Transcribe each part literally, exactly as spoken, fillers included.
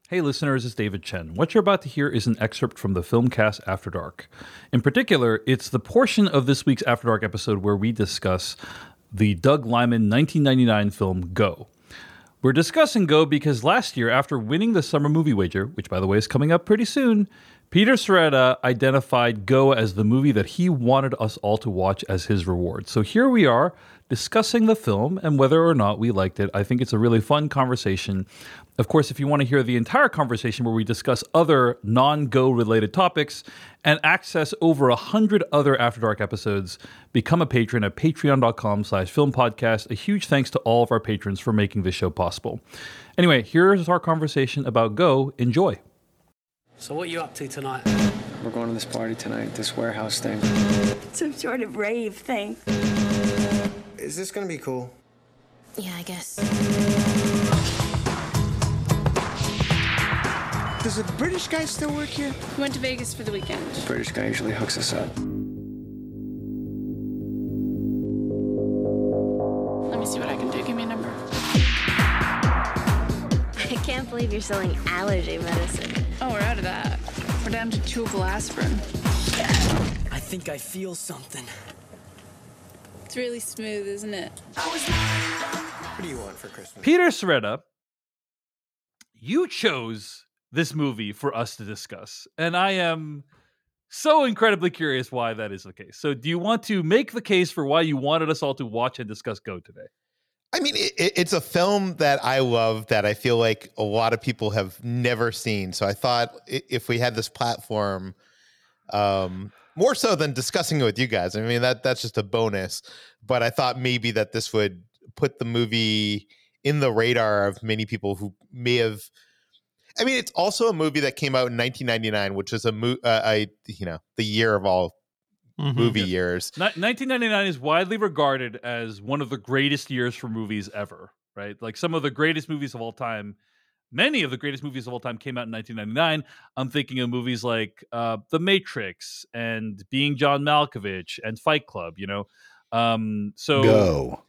Hey listeners, it's David Chen. What you're about to hear is an excerpt from the Filmcast After Dark. In particular, it's the portion of this week's After Dark episode where we discuss the Doug Liman nineteen ninety-nine film Go. We're discussing Go because last year, after winning the Summer Movie Wager, which by the way is coming up pretty soon, Peter Sciretta identified Go as the movie that he wanted us all to watch as his reward. So here we are discussing the film and whether or not we liked it. I think it's a really fun conversation. Of course, if you want to hear the entire conversation where we discuss other non-Go related topics and access over a hundred other After Dark episodes, become a patron at patreon.com slash film podcast. A huge thanks to all of our patrons for making this show possible. Anyway, here's our conversation about Go. Enjoy. So what are you up to tonight? We're going to this party tonight, this warehouse thing. Some sort of rave thing. Is this gonna be cool? Yeah, I guess. Does a British guy still work here? We went to Vegas for the weekend. The British guy usually hooks us up. Let me see what I can do. Give me a number. I can't believe you're selling allergy medicine. Oh, we're out of that. We're down to chewable aspirin. I think I feel something. It's really smooth, isn't it? What do you want for Christmas? Peter Sciretta, you chose this movie for us to discuss, and I am so incredibly curious why that is the case. So do you want to make the case for why you wanted us all to watch and discuss Go today? I mean, it, it's a film that I love that I feel like a lot of people have never seen. So I thought if we had this platform, um, more so than discussing it with you guys, I mean, that that's just a bonus. But I thought maybe that this would put the movie in the radar of many people who may have. I mean, it's also a movie that came out in nineteen ninety-nine, which is a, mo- uh, a you know, the year of all mm-hmm. movie years. nineteen ninety-nine is widely regarded as one of the greatest years for movies ever, right? Like some of the greatest movies of all time, many of the greatest movies of all time came out in nineteen ninety-nine. I'm thinking of movies like uh, The Matrix and Being John Malkovich and Fight Club, you know? Um, so Go.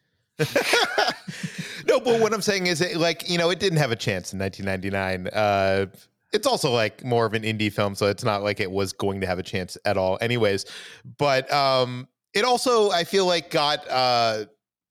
No, but what I'm saying is, it, like, you know, it didn't have a chance in nineteen ninety-nine. Uh, it's also like more of an indie film, so it's not like it was going to have a chance at all anyways. But um, it also, I feel like, got... Uh,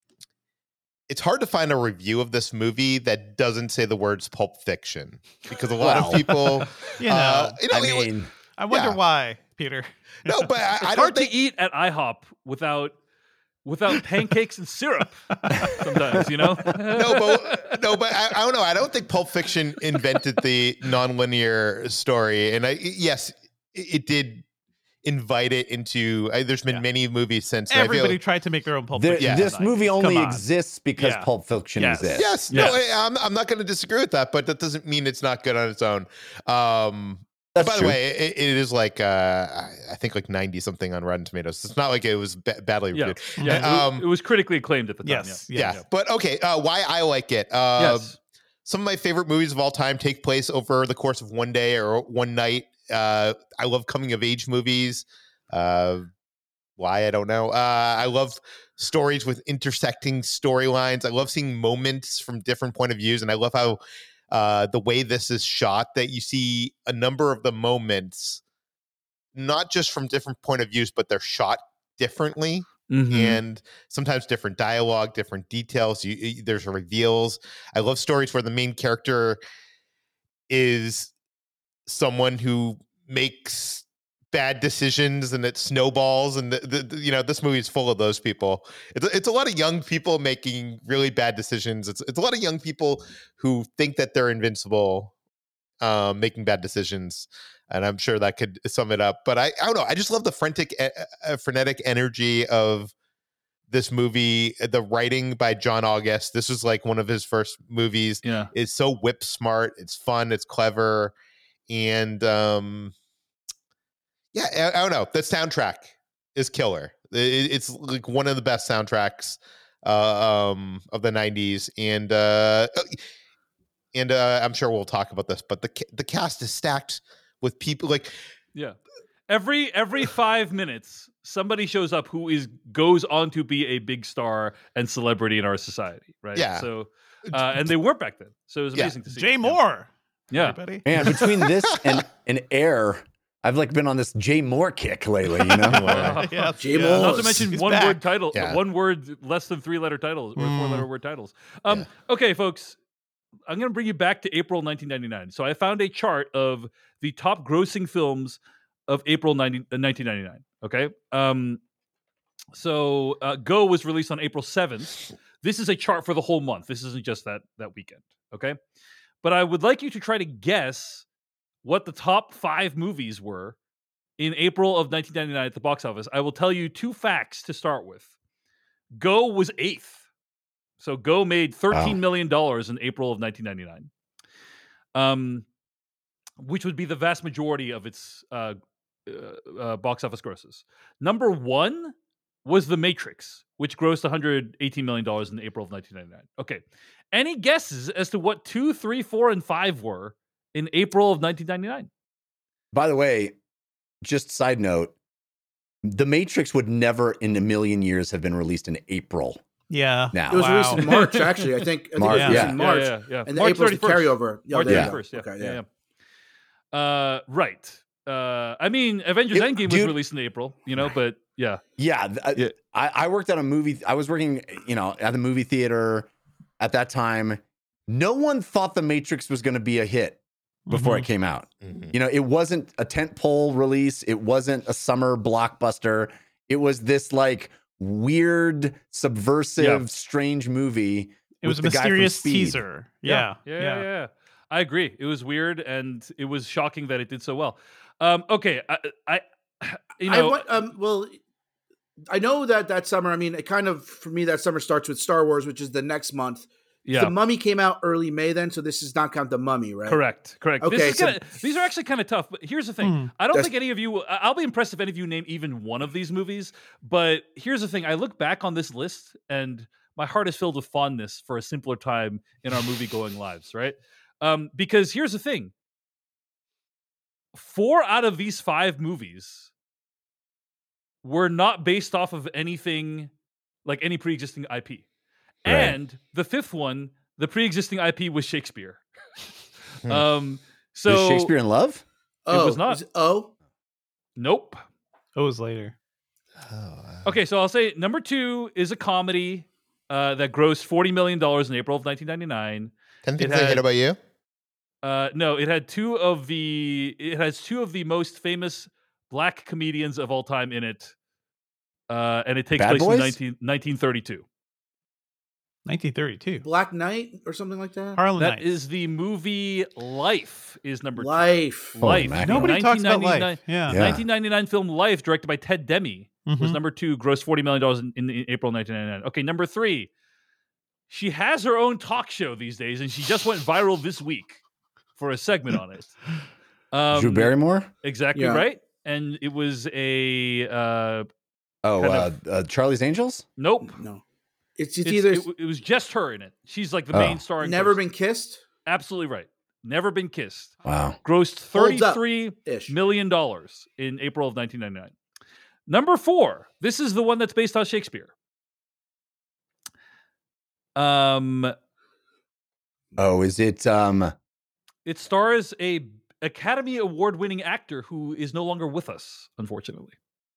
it's hard to find a review of this movie that doesn't say the words Pulp Fiction, because a lot Wow. of people... You know, uh, you know I it- mean, I wonder yeah. why, Peter. No, but I, it's I don't hard think... to eat at IHOP without without pancakes and syrup sometimes, you know? no, but no, but I, I don't know. I don't think Pulp Fiction invented the nonlinear story, and I yes, it, it did invite it into. I, there's been Yeah. many movies since. and I feel Everybody like- tried to make their own Pulp there- Fiction. this tonight. movie only Come on. exists because Yeah. Pulp Fiction Yes. exists. yes, Yes. no, I, I'm I'm not going to disagree with that, but that doesn't mean it's not good on its own. Um, That's by true. the way, it, it is like uh, I think like ninety something on Rotten Tomatoes. It's not like it was ba- badly Yeah, reviewed. yeah. It was- Um, it was critically acclaimed at the time. Yes. Yeah, Yeah. but okay. Uh, why I like it? Uh, Yes. Some of my favorite movies of all time take place over the course of one day or one night. Uh, I love coming of age movies. Uh, why I don't know. Uh, I love stories with intersecting storylines. I love seeing moments from different point of views, and I love how uh, the way this is shot. That you see a number of the moments, not just from different point of views, but they're shot differently. Mhm. And sometimes different dialogue, different details. You, you- there's reveals. I love stories where the main character is someone who makes bad decisions and it snowballs. And the, the, the- you know, this movie is full of those people. It's, it's a lot of young people making really bad decisions. It's it's a lot of young people who think that they're invincible, um, making bad decisions. And I'm sure that could sum it up. But I, I don't know. I just love the frantic, uh, frenetic energy of this movie. The writing by John August. This was like one of his first movies. Yeah. It's so whip smart. It's fun. It's clever. And um, yeah, I, I don't know. The soundtrack is killer. It, it's like one of the best soundtracks uh, um, of the nineties. And uh, and uh, I'm sure we'll talk about this. But the ca- the cast is stacked with people like Yeah. Every every five minutes, somebody shows up who is goes on to be a big star and celebrity in our society, right? Yeah. So, uh, and they weren't back then, so it was Yeah. amazing to see. Jay Yeah. Moore. Yeah. everybody. Man, between this and and Air, I've like been on this Jay Moore kick lately. You know, yeah, Jay yeah. Moore. Not to mention He's one back. word title, Yeah. one word less than three letter titles or Mm. four letter word titles. Um, Yeah. Okay, folks, I'm going to bring you back to April nineteen ninety-nine. So I found a chart of the top grossing films of April nineteen ninety-nine. Okay. Um, so uh, Go was released on April seventh. This is a chart for the whole month. This isn't just that that weekend. Okay. But I would like you to try to guess what the top five movies were in April of nineteen ninety-nine at the box office. I will tell you two facts to start with. Go was eighth. So Go made thirteen Wow. million dollars in April of nineteen ninety-nine, um, which would be the vast majority of its uh, uh, uh, box office grosses. Number one was The Matrix, which grossed one hundred eighteen million dollars in April of nineteen ninety-nine. Okay. Any guesses as to what two, three, four, and five were in April of nineteen ninety-nine? by the way, just side note, The Matrix would never in a million years have been released in April. Yeah. Now It was Wow. released in March, actually. I think, I think March, it was released yeah. in March. Yeah, yeah, yeah. And March April's the thirty-first. carryover. Yeah, March there you go. thirty-first, yeah. Okay, yeah. yeah. Uh, right. Uh, I mean, Avengers It- Endgame was dude- released in April, you know, but yeah. Yeah, th- I- Yeah. I, I worked at a movie. I was working, you know, at the movie theater at that time. No one thought The Matrix was going to be a hit before Mhm. it came out. Mhm. You know, it wasn't a tentpole release. It wasn't a summer blockbuster. It was this like weird, subversive, Yeah. strange movie. It was a with the guy from mysterious Speed. teaser. Yeah. Yeah, yeah, yeah. I agree. It was weird, and it was shocking that it did so well. Um, okay, I, I you I know, want, um, well, I know that that summer, I mean, it kind of, for me, that summer starts with Star Wars, which is the next month. yeah, The Mummy came out early May then, so this is not count The Mummy, right? correct, correct. Okay, this is so- kinda, these are actually kind of tough. But here's the thing: Hmm. I don't That's- think any of you. I- I'll be impressed if any of you name even one of these movies. But here's the thing: I look back on this list, and my heart is filled with fondness for a simpler time in our movie-going lives. Right? Um, because here's the thing: four out of these five movies were not based off of anything like any pre-existing I P. Right. And the fifth one, the pre-existing I P was Shakespeare. Hmm. um, Is so Shakespeare in Love? Oh, was not. is it- oh, nope. It was later. Oh, wow. Okay, so I'll say number two is a comedy uh, that grossed forty million dollars in April of nineteen ninety-nine. Ten It things I had- hate about you. Uh, no, it had two of the it has two of the most famous black comedians of all time in it, uh, and it takes Bad place Boys? in nineteen, nineteen thirty-two. nineteen thirty-two. Black Knight or something like that? Harlem That Nights. is the movie Life is number Life. two. Life. Holy Nobody talks about 1999 life. Yeah. Yeah. nineteen ninety-nine film Life, directed by Ted Demme, was Mhm. number two, grossed forty million dollars in, in, in April nineteen ninety-nine. Okay, number three. She has her own talk show these days, and she just went viral this week for a segment on it. Um, Drew Barrymore? Exactly Yeah. right. And it was a uh, Oh, kind uh, of- uh, Charlie's Angels? nope. No. It's, it's, It's- either it, it was just her in it. She's like the Oh. main starring. Never person. Been Kissed Absolutely right. Never Been Kissed. Wow. Grossed Holds up. thirty-three ish. million dollars in April of nineteen ninety-nine. Number four. This is the one that's based on Shakespeare. Um, Oh, is it um it stars a Academy Award-winning actor who is no longer with us, unfortunately.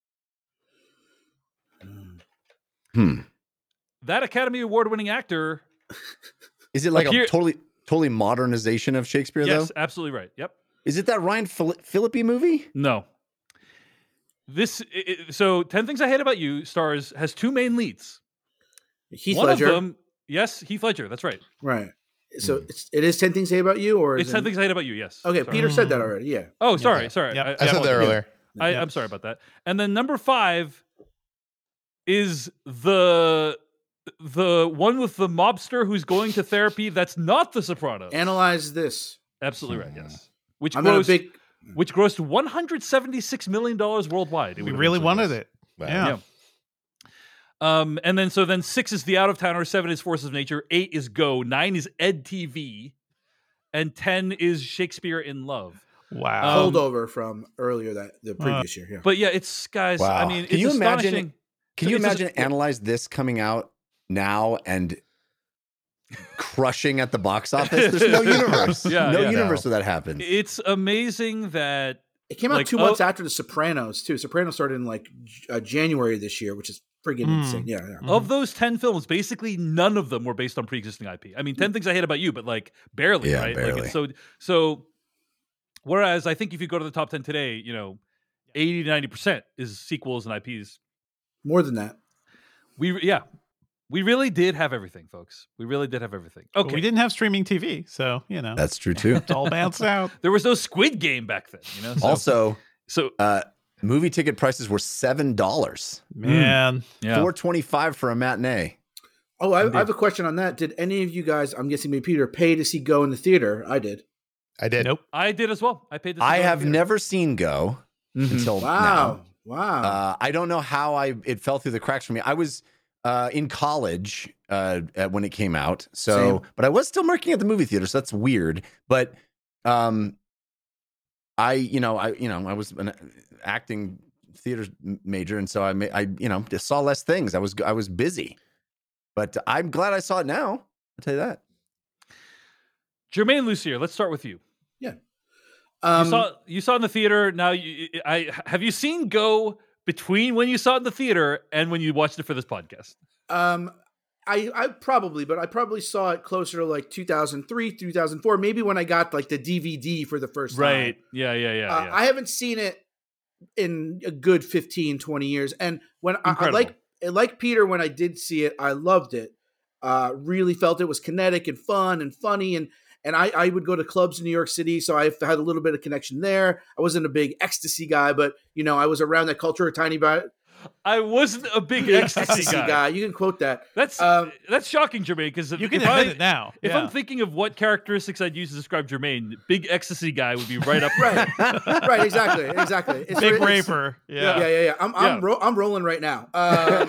hmm. That Academy Award-winning actor. Is it like Appear- a totally totally modernization of Shakespeare Yes, though? absolutely right. Yep. Is it that Ryan Phil- Phillippe movie? No. This i- i- so ten Things I Hate About You stars has two main leads. Heath One Ledger. of them, yes, Heath Ledger. That's right. Right. So it's, it is ten Things I Hate About You, or is It's it- ten Things I Hate About You. Yes. Okay, Sorry. Peter said that already. Yeah. Oh, sorry, sorry. Yep. I, I said that apologize. earlier. I, Yeah. I'm sorry about that. And then number five is the the one with the mobster who's going to therapy. That's not The Sopranos. Analyze this. Absolutely right. Yes. Which I'm not a grossed big. which grossed one hundred seventy-six million dollars worldwide. It We would really eventually wanted gross. it. Wow. Yeah. Yeah. Um, and then so then six is The Out of Towner, seven is Forces of Nature, eight is Go, nine is Ed T V, and ten is Shakespeare in Love. Wow. Um, holdover from earlier that the previous year. Yeah. But yeah, it's guys. I Wow. mean, Can it's you imagine- astonishing. Can So you it's just- imagine analyze this coming out now and crushing at the box office. There's no universe. Yeah, no yeah. universe where that happens. It's amazing that It came out like, two months oh- after The Sopranos too. Sopranos started in like J- uh, January this year, which is friggin' Mm. insane. Yeah, yeah. of those ten films, basically none of them were based on pre-existing I P. I mean, ten Things I Hate About You, but like barely, Yeah, right? Like barely. it's so so. Whereas I think if you go to the top ten today, you know, eighty to ninety percent is sequels and I Ps. More than that. We yeah, we really did have everything, folks. We really did have everything. But Okay, we didn't have streaming T V, so you know That's true too. it's all balanced out. there was no Squid Game back then. You know, so, Also, so uh, movie ticket prices were seven dollars, Man, yeah. four twenty five for a matinee. Oh, I, I have a question on that. Did any of you guys, I'm guessing maybe Peter, pay to see Go in the theater? I did. I did. nope. I did as well. I paid. To see I Go in have theater. never seen Go until Wow. now. Wow. Uh, I don't know how I it fell through the cracks for me. I was uh, in college uh, at, when it came out, so Same. but I was still working at the movie theater, so that's weird. But um, I you know I you know I was an acting theater major, and so I ma- I you know just saw less things. I was I was busy, but I'm glad I saw it now. I'll tell you that. Jermaine Lucier, let's start with you. Um, you saw you saw it in the theater. Now, you, I have you seen Go between when you saw it in the theater and when you watched it for this podcast? Um, I I probably, but I probably saw it closer to like two thousand three, two thousand four, maybe when I got like the D V D for the first Right. time. Yeah. Yeah. Yeah. Uh, yeah. I haven't seen it in a good fifteen, twenty years. And when I, I Incredible. like like Peter, when I did see it, I loved it. Uh, really felt it was kinetic and fun and funny. And and I, I would go to clubs in New York City, so I had a little bit of connection there. I wasn't a big ecstasy guy, but you know, I was around that culture a tiny bit. I wasn't a big ecstasy, guy. You can quote that. That's Um, that's shocking, Jermaine. Because You can if I, admit it now. If Yeah. I'm thinking of what characteristics I'd use to describe Jermaine, big ecstasy guy would be right up. Right, right, exactly, exactly. It's Big it's- raper. Yeah. Yeah, yeah, yeah. I'm, I'm, Yeah. ro- I'm rolling right now. Um,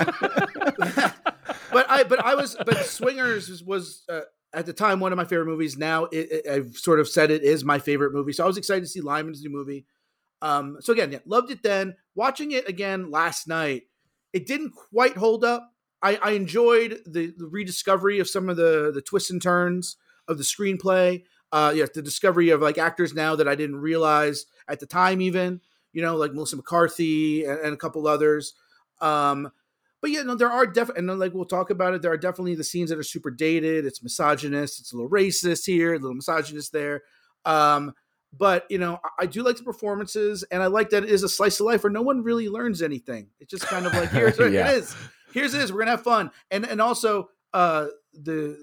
but I, but I was, but Swingers was, was uh, at the time one of my favorite movies. Now it, it, I've sort of said it is my favorite movie. So I was excited to see Lyman's new movie. Um, so again, yeah, loved it then. Watching it again last night, it didn't quite hold up. I, I enjoyed the, the rediscovery of some of the the twists and turns of the screenplay. Uh, yeah, the discovery of like actors now that I didn't realize at the time, even you know, like Melissa McCarthy and, and a couple others. Um, but yeah, no, there are definitely, and then like we'll talk about it. There are definitely the scenes that are super dated. It's misogynist. It's a little racist here, a little misogynist there. Um, but you know, I, I do like the performances, and I like that it is a slice of life where no one really learns anything. It's just kind of like here's what Yeah. it is. Here's it is. We're gonna have fun, and and also uh, the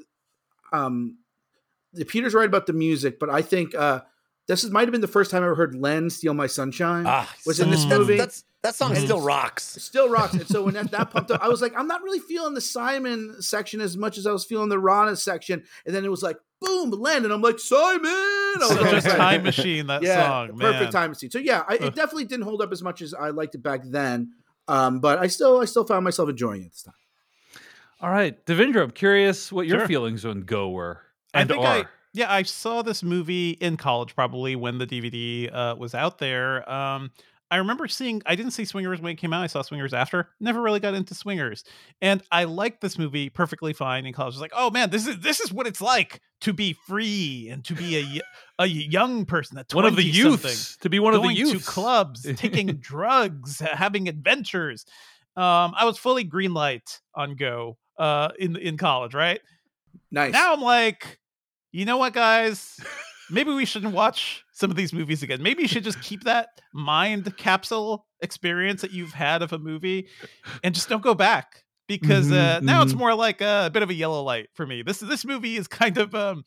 um, the Peter's right about the music, but I think uh, this is, might have been the first time I ever heard Len "Steal My Sunshine." Ah, was in this that's- movie. That's, that song And still it's- rocks. It still rocks. And so when that, that pumped up, I was like, I'm not really feeling the Simon section as much as I was feeling the Rana section. And then it was like, boom, Len. And I'm like, Simon. I was Such a almost like- time machine, that yeah, song, perfect man. time machine. So yeah, I, it definitely didn't hold up as much as I liked it back then. Um, but I still, I still found myself enjoying it this time. All right, Devendra, I'm curious what your Sure. feelings on Go were I and think are. I yeah I saw this movie in college probably when the D V D uh, was out there. Um, I remember seeing. I didn't see Swingers when it came out. I saw Swingers after. Never really got into Swingers, and I liked this movie perfectly fine in college. I was like, oh man, this is this is what it's like to be free and to be a y- a young person. At One of the twenty-something, youths to be one of the going youths to clubs, taking drugs, having adventures. Um, I was fully green light on Go uh, in in college, right? Nice. Now I'm like, you know what, guys? Maybe we shouldn't watch some of these movies again. Maybe you should just keep that mind capsule experience that you've had of a movie and just don't go back. Because uh, Mhm, now it's mhm. more like a, bit of a yellow light for me. This this movie is kind of um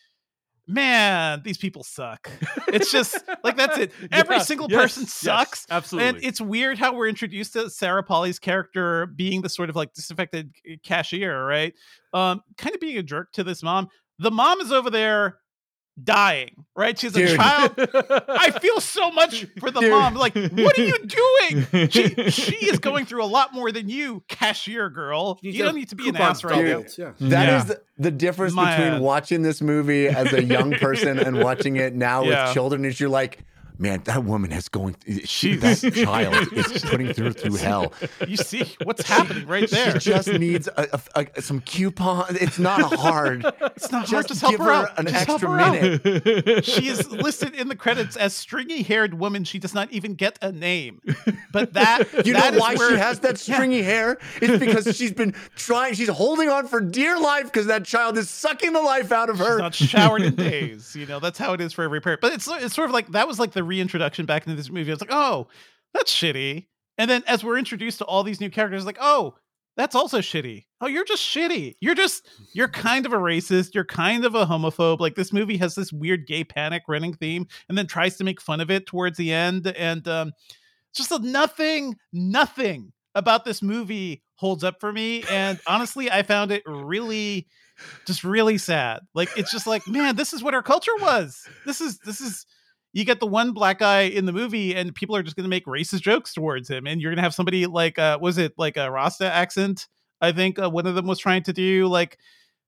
man, these people suck. It's just like that's it. Every Yeah, single yes, person yes, sucks. absolutely. And it's weird how we're introduced to Sarah Polly's character being the sort of like disaffected cashier, right? Um, kind of being a jerk to this mom. The mom is over there dying, right? She's a Dude. child. I feel so much for the Dude. mom. Like, what are you doing? She she is going through a lot more than you, cashier girl. You, don't need to be an ass right now. doubled, yeah. That Yeah. is the, the difference My, between uh, watching this movie as a young person and watching it now Yeah. with children. Is you're like, man, that woman is going. She that child is putting her through hell. You see what's happening right there. She just needs a, a, a, some coupon. It's not hard. It's not hard. Just Just help give her her out. an Just help extra her out. minute. She is listed in the credits as stringy-haired woman. She does not even get a name. But that You that know is why where, she has that stringy hair? It's because she's been trying. She's holding on for dear life because that child is sucking the life out of her. She's not showered in days. You know, that's how it is for every parent. But it's it's sort of like that was like the reintroduction back into this movie. I was like, oh, that's shitty. And then as we're introduced to all these new characters, like, oh, that's also shitty. Oh, you're just shitty. You're just, you're kind of a racist. You're kind of a homophobe. Like this movie has this weird gay panic running theme and then tries to make fun of it towards the end. And um, just a nothing, nothing about this movie holds up for me. And honestly, I found it really, just really sad. Like, it's just like, man, this is what our culture was. This is, this is, you get the one black guy in the movie and people are just going to make racist jokes towards him. And you're going to have somebody like, uh, was it like a Rasta accent? I think uh, one of them was trying to do. Like,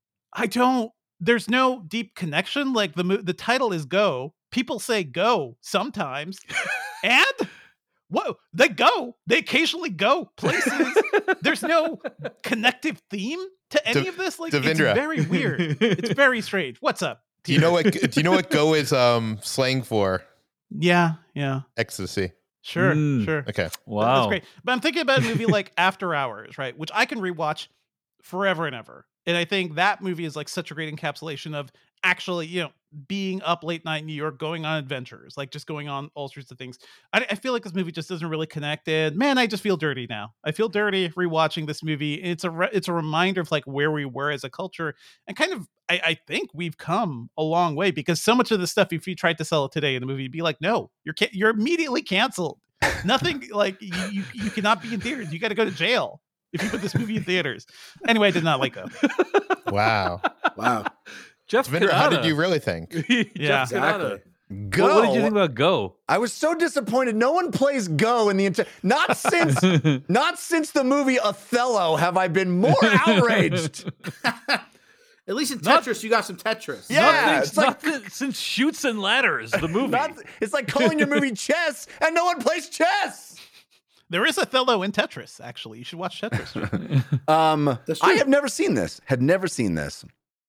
I don't, there's no deep connection. Like the, mo- the title is Go. People say go sometimes. And whoa, they go. They occasionally go places. There's no connective theme to any De- of this. Like, Devindra. it's very weird. It's very strange. What's up? Do you know what? Do you know what "go" is um slang for? Yeah, yeah. Ecstasy. Sure, Mm. sure. Okay. Wow. That's great. But I'm thinking about a movie like After Hours, right? Which I can rewatch forever and ever. And I think that movie is like such a great encapsulation of actually, you know, being up late night in New York, going on adventures, like just going on all sorts of things. I, I feel like this movie just doesn't really connect. And man, I just feel dirty now. I feel dirty rewatching this movie. It's a re- it's a reminder of like where we were as a culture, and kind of I, I think we've come a long way, because so much of the stuff, if you tried to sell it today in the movie, you'd be like, no, you're ca- you're immediately canceled. Nothing like you, you you cannot be in theaters. You got to go to jail if you put this movie in theaters. Anyway, I did not like it. Wow. Wow. Jeff Devindra, how did Canada. you really think? Yeah. Jeff Canada. Go. What, what did you think about Go? I was so disappointed. No one plays Go in the entire. Not since, not since the movie Othello have I been more outraged. At least in Not- Tetris, you got some Tetris. Yeah, Nothing- it's like- nothing since Shoots and Ladders, the movie. Not- it's like calling your movie chess, and no one plays chess. There is Othello in Tetris, actually. You should watch Tetris. Um, That's I true. have never seen this. Had never seen this.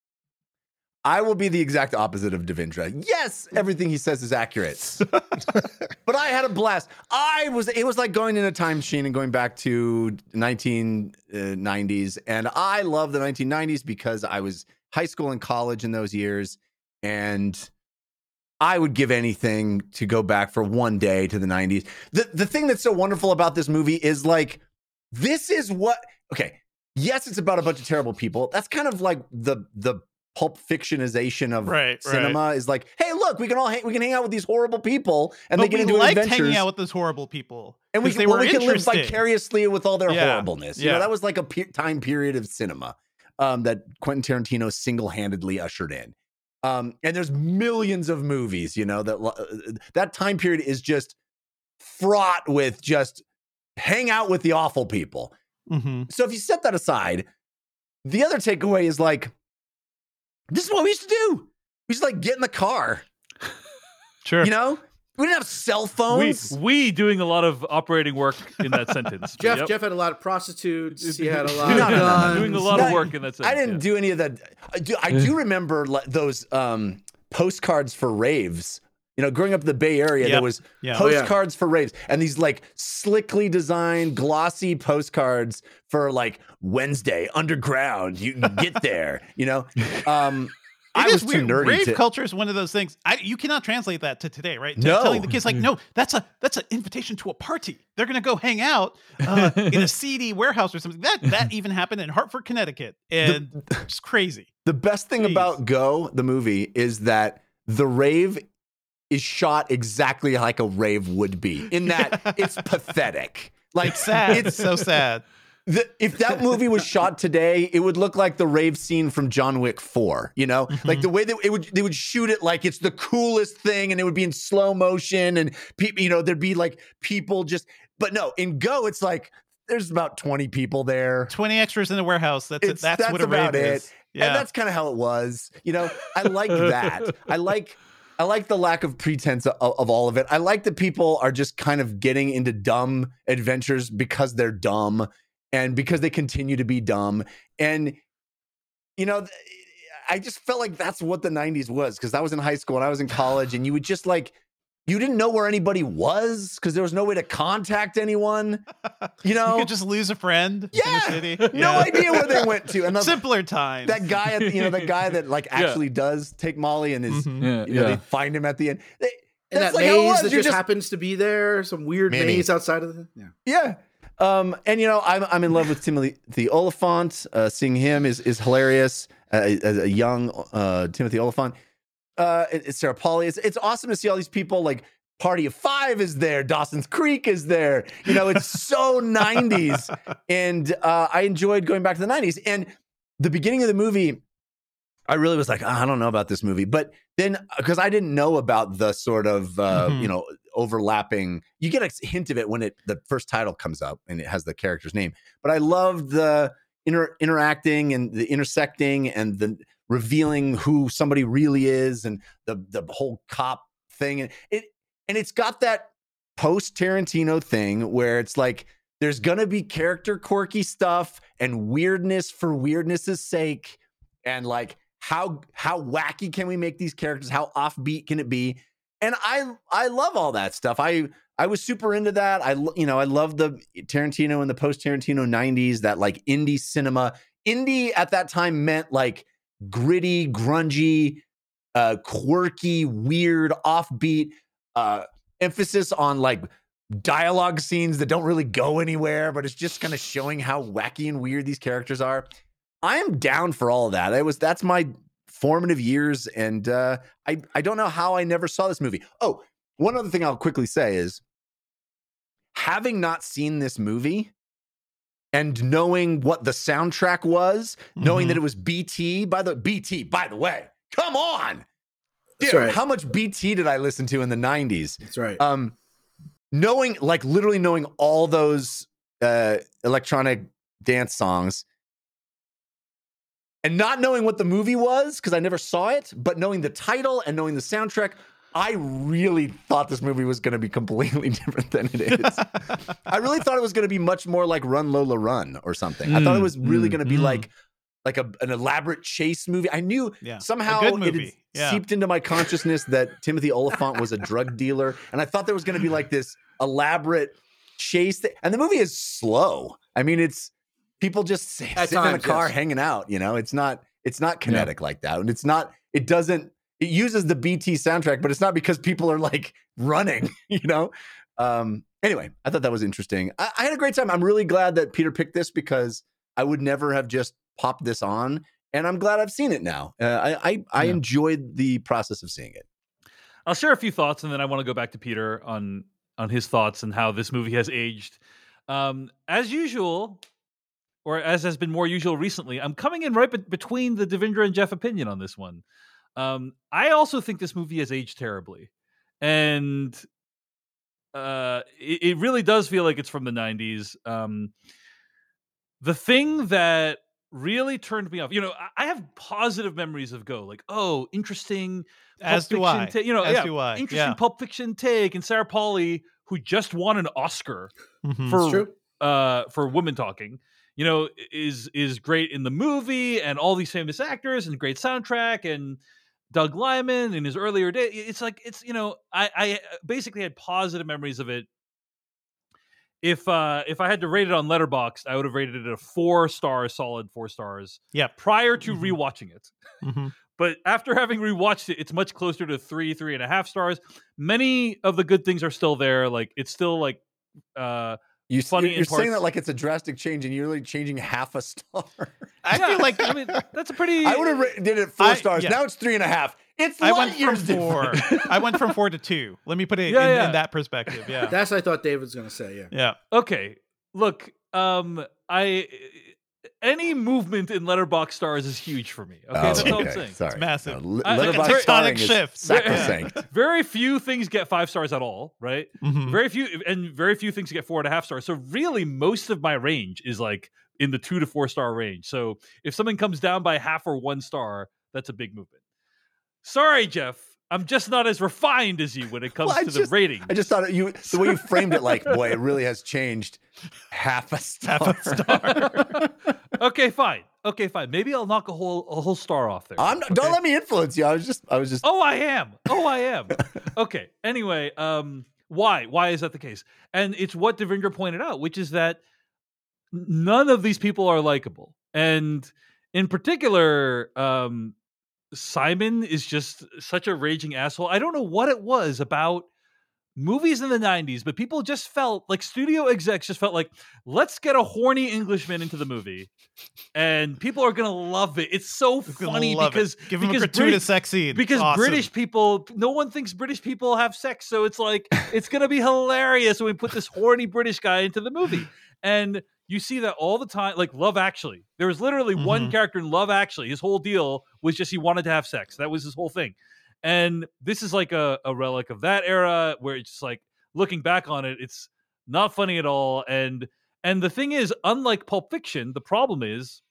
I will be the exact opposite of Devindra. Yes, everything he says is accurate. But I had a blast. I was it was like going in a time machine and going back to nineteen nineties. And I love the nineteen nineties because I was high school and college in those years. And I would give anything to go back for one day to the nineties. The the thing that's so wonderful about this movie is like, this is what, okay, yes, it's about a bunch of terrible people. That's kind of like the the pulp fictionization of Right, cinema right. is like, hey, look, we can all hang, we can hang out with these horrible people and But they get we into liked adventures. hanging out with those horrible people. and we 'cause can, they well, were we can live interesting. vicariously with all their Yeah, horribleness. You yeah. know, that was like a pe- time period of cinema um, that Quentin Tarantino single-handedly ushered in. Um, and there's millions of movies, you know, that uh, that time period is just fraught with just hang out with the awful people. Mm-hmm. So if you set that aside, the other takeaway is like, this is what we used to do. We used to like get in the car, Sure. you know? We didn't have cell We, phones. we doing a lot of operating work in that sentence. Jeff Yep. Jeff had a lot of prostitutes. He had a lot No, of no, no, no. guns. Doing a lot of No, work in that sentence. I didn't do any of that. I do, I do remember le- those um, postcards for raves. You know, growing up in the Bay Area, Yep. there was Yeah. Oh, yeah. postcards for raves, and these like slickly designed, glossy postcards for like Wednesday underground. You can get there. You know, um, It I is was too weird. nerdy Rave to. culture is one of those things. I, you cannot translate that to today, right? To No. telling the kids like, no, that's a that's an invitation to a party. They're gonna go hang out uh, in a seedy warehouse or something. That that even happened in Hartford, Connecticut, and it's crazy. The best thing Jeez. about Go, the movie, is that the rave is shot exactly like a rave would be, in that it's pathetic. Like It's sad. It's It's so sad. the, if that movie was shot today, it would look like the rave scene from John Wick four. You know, like the way that it would they would shoot it like it's the coolest thing, and it would be in slow motion, and people, you know, there'd be like people just. But no, in Go, it's like there's about twenty people there. Twenty extras in the warehouse. That's it. It's- That's, what a about rave it. is. Yeah. And that's kind of how it was. You know, I like that. I like I like the lack of pretense of, of all of it. I like that people are just kind of getting into dumb adventures because they're dumb and because they continue to be dumb. And, you know, I just felt like that's what the nineties was, because I was in high school and I was in college, and you would just like, you didn't know where anybody was because there was no way to contact anyone. You know, you could just lose a friend yeah, in a city. No Yeah. idea where they went to. And the, Simpler times. That guy, at the, you know, that guy that like actually yeah. does take Molly and is, mm-hmm. yeah, you know, yeah. they find him at the end. They, and that like maze that just, just happens to be there, some weird Maybe. maze outside of the yeah. Yeah. Um, and you know, I'm I'm in love with Timothy Olyphant. Uh, seeing him is is hilarious. Uh, as a young uh, Timothy Olyphant. Uh, it's Sarah Polley. It's it's awesome to see all these people. Like Party of Five is there. Dawson's Creek is there. You know, it's so nineties, and uh, I enjoyed going back to the nineties. And the beginning of the movie, I really was like, oh, I don't know about this movie. But then, because I didn't know about the sort of uh, mm-hmm. you know overlapping, you get a hint of it when it the first title comes up and it has the character's name. But I loved the inter- interacting and the intersecting and the revealing who somebody really is and the the whole cop thing. And it and it's got that post Tarantino thing where it's like there's gonna be character quirky stuff and weirdness for weirdness's sake, and like how how wacky can we make these characters? How offbeat can it be? And I I love all that stuff. I I was super into that. I you know I love the Tarantino and the post Tarantino nineties, that like indie cinema. Indie at that time meant like gritty, grungy, uh, quirky, weird, offbeat, uh, emphasis on like dialogue scenes that don't really go anywhere, but it's just kind of showing how wacky and weird these characters are. I am down for all of that. It was that's my formative years, and uh, I I don't know how I never saw this movie. Oh, one other thing I'll quickly say is, having not seen this movie and knowing what the soundtrack was, mm-hmm. knowing that it was B T, by the B T, by the way, come on. Dude, right. How much B T did I listen to in the nineties? That's right. Um, knowing, like literally knowing all those uh, electronic dance songs and not knowing what the movie was, because I never saw it, but knowing the title and knowing the soundtrack, I really thought this movie was going to be completely different than it is. I really thought it was going to be much more like Run Lola Run or something. Mm, I thought it was really mm, going to be mm. like like a, an elaborate chase movie. I knew yeah, somehow it had yeah. seeped into my consciousness that Timothy Olyphant was a drug dealer, and I thought there was going to be like this elaborate chase thing. And the movie is slow. I mean, it's people just sitting in a car yes. hanging out. You know, it's not it's not kinetic yeah. like that, and it's not. It doesn't. It uses the B T soundtrack, but it's not because people are like running, you know? Um, anyway, I thought that was interesting. I, I had a great time. I'm really glad that Peter picked this because I would never have just popped this on. And I'm glad I've seen it now. Uh, I, I, I yeah. enjoyed the process of seeing it. I'll share a few thoughts, and then I want to go back to Peter on, on his thoughts and how this movie has aged. Um, as usual, or as has been more usual recently, I'm coming in right be- between the Devindra and Jeff opinion on this one. Um, I also think this movie has aged terribly, and uh, it, it really does feel like it's from the nineties. Um, the thing that really turned me off, you know, I, I have positive memories of Go, like, oh, interesting. As do I. Ta- you know, As yeah, do I. interesting Yeah. Pulp Fiction take, and Sarah Polley, who just won an Oscar Mm-hmm. for uh, for Women Talking. You know, is is great in the movie, and all these famous actors, and great soundtrack, and Doug Liman in his earlier day. It's like, it's, you know, I, I basically had positive memories of it. If uh, if I had to rate it on Letterboxd, I would have rated it a four star, solid four stars. Yeah. Prior to mm-hmm. rewatching it. Mm-hmm. But after having rewatched it, it's much closer to three, three and a half stars. Many of the good things are still there. Like, it's still like, uh, You, funny you're saying that like it's a drastic change, and you're really changing half a star. I yeah, feel like I mean, that's a pretty. I would have ra- did it four I, stars. yeah. Now it's three and a half. It's I light went from years four. different. I went from four to two. Let me put it Yeah, in, yeah. in that perspective. Yeah. That's what I thought David was going to say. Yeah. Yeah. Okay, look, um, I any movement in Letterboxd stars is huge for me. Okay, Oh, that's all I'm okay. saying. Sorry. It's massive. No, I- Letterboxd it's a starring tectonic is shift. Sacrosanct. Very few things get five stars at all, right? Mhm. Very few, and very few things get four and a half stars. So really, most of my range is like in the two to four star range. So if something comes down by half or one star, that's a big movement. Sorry, Jeff. I'm just not as refined as you when it comes Well, I to just- the rating. I just thought you the way you framed it, like, boy, it really has changed half a star. Half a star. Okay, fine. Okay, fine. Maybe I'll knock a whole a whole star off there. I'm not, okay? Don't let me influence you. I was just, I was just. Oh, I am. Oh, I am. Okay. Anyway, um, why? Why is that the case? And it's what Devendra pointed out, which is that none of these people are likable, and in particular, um, Simon is just such a raging asshole. I don't know what it was about movies in the nineties, but people just felt like studio execs just felt like, let's get a horny Englishman into the movie and people are gonna love it. It's so funny love because it. Give him a because gratuitous Brit- sex scene. because Awesome. British people, no one thinks British people have sex, so it's like it's gonna be hilarious when we put this horny British guy into the movie. And you see that all the time, like Love Actually. There was literally Mhm. one character in Love Actually. His whole deal was just he wanted to have sex. That was his whole thing. And this is like a, a relic of that era where it's just like, looking back on it, it's not funny at all. And and the thing is, unlike Pulp Fiction, the problem is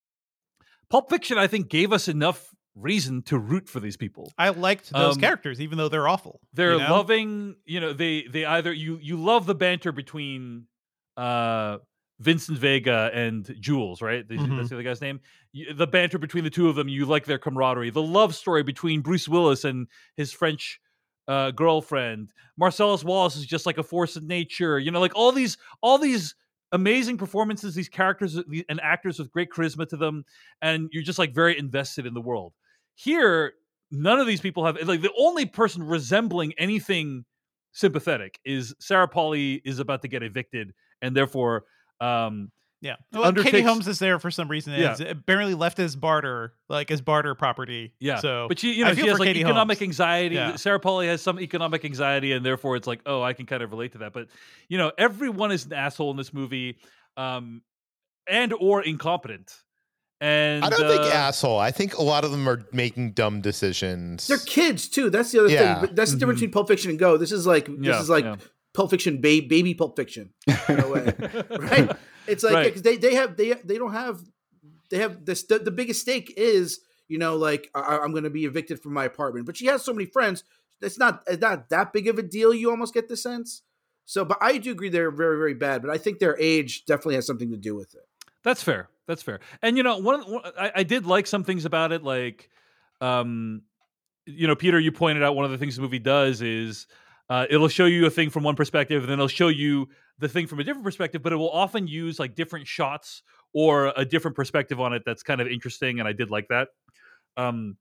Pulp Fiction, I think, gave us enough reason to root for these people. I liked those Um, characters, even though they're awful. They're you know? loving, you know, they they either you you love the banter between uh Vincent Vega and Jules, right? That's Mhm. the other guy's name. You- The banter between the two of them, you like their camaraderie. The love story between Bruce Willis and his French uh, girlfriend. Marcellus Wallace is just like a force of nature. You know, like all these all these amazing performances, these characters and actors with great charisma to them, and you're just like very invested in the world. Here, none of these people have like the only person resembling anything sympathetic is Sarah Polley is about to get evicted, and therefore um Yeah. Well, Katie undertakes- Holmes is there for some reason. Yeah. It's apparently left as barter, like as barter property. Yeah, So, but she, you I know, feel she has for like Katie economic Holmes. anxiety. Yeah. Sarah Polley has some economic anxiety, and therefore it's like, oh, I can kind of relate to that. But you know, everyone is an asshole in this movie, um, and or incompetent. And I don't think uh, asshole. I think a lot of them are making dumb decisions. They're kids too. That's the other Yeah. thing. But that's the difference Mhm. between Pulp Fiction and Go. This is like this Yeah, is like yeah. Pulp Fiction, ba- baby Pulp Fiction, in a way, right? It's like Right. because they they have they they don't have they have this the, the biggest stake is you know like I, I'm going to be evicted from my apartment, but she has so many friends. It's not it's not that big of a deal. You almost get the sense. So, but I do agree they're very very bad. But I think their age definitely has something to do with it. That's fair. That's fair. And you know, one, one I, I did like some things about it, like, um, you know, Peter, you pointed out one of the things the movie does is uh, it'll show you a thing from one perspective, and then it'll show you the thing from a different perspective. But it will often use like different shots or a different perspective on it. That's kind of interesting, and I did like that. Um,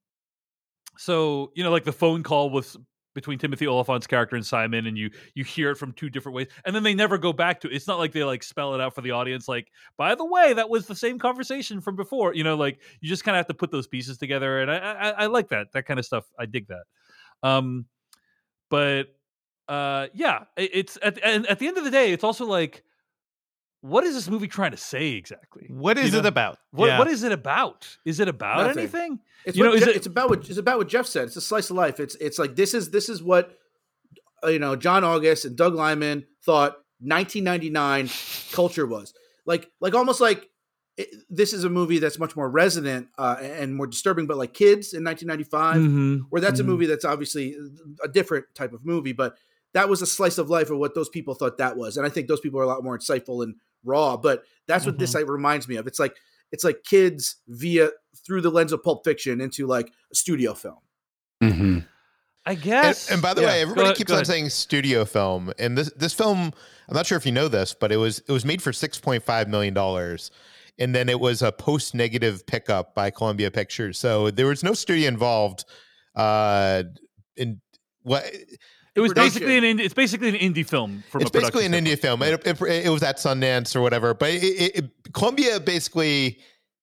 so you know, like the phone call with between Timothy Oliphant's character and Simon, and you you hear it from two different ways, and then they never go back to it. It's not like they like spell it out for the audience, like, by the way, that was the same conversation from before. You know, like you just kind of have to put those pieces together, and I, I I like that that kind of stuff. I dig that. Um, but uh, yeah, it, it's at and at the end of the day, it's also like, what is this movie trying to say exactly? What is You it know? about? What Yeah. what is it about? Is it about Nothing. anything? It's You what know, is Je- it- it's about what it's about what Jeff said. It's a slice of life. It's it's like this is this is what uh, you know John August and Doug Liman thought nineteen ninety-nine culture was like like almost like it, this is a movie that's much more resonant uh, and more disturbing, but like Kids in nineteen ninety-five, Mhm, where that's mhm. a movie that's obviously a different type of movie, but that was a slice of life of what those people thought that was, and I think those people are a lot more insightful and raw. But that's what this like reminds me of. It's like it's like Kids via through the lens of Pulp Fiction into like a studio film. Mm-hmm. I And, guess. and by the Yeah. way, Go everybody ahead- keeps go on ahead. saying studio film, and this this film, I'm not sure if you know this, but it was it was made for six point five million dollars, and then it was a post negative pickup by Columbia Pictures, so there was no studio involved. Uh, in what It was production. basically an indie, it's basically an indie film from it's a basically an production India film. It, it, it was at Sundance or whatever, but it, it, it, Columbia basically